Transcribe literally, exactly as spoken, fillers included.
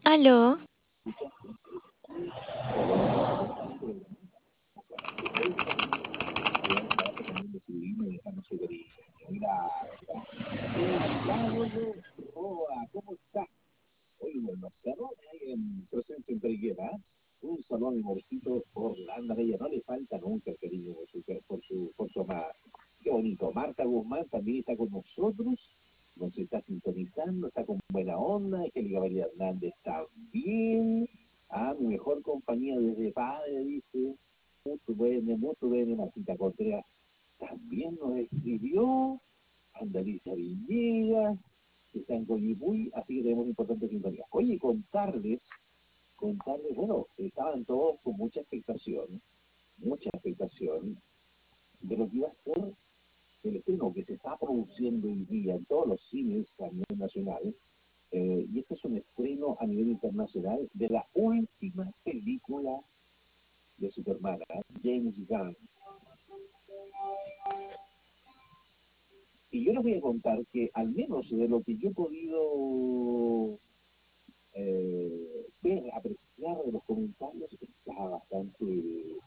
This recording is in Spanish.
Aló, Hola, ¿cómo está? Oye, los salones ahí en Crescente en Triguera, un salón amorcito por la anda bella, no le falta nunca el cariño por su, por su, por su amada. Qué bonito. Marta Guzmán también está con nosotros, nos está sintonizando, está con buena onda, Angélica María Hernández también. Ah, mi mejor compañía desde padre, dice. Mucho bueno, mucho bueno, Martita Contreras también nos escribió. Andalicia Villegas, que está en Coyipuy, así que tenemos importantes sintonías. Oye, contarles, contarles, bueno, estaban todos con mucha expectación, mucha expectación de lo que iba a ser el estreno que se está produciendo hoy día en todos los cines a nivel nacional, eh, y este es un estreno a nivel internacional de la última película de Superman, ¿eh? James Gunn. Y yo les voy a contar que al menos de lo que yo he podido eh, ver, apreciar de los comentarios, está bastante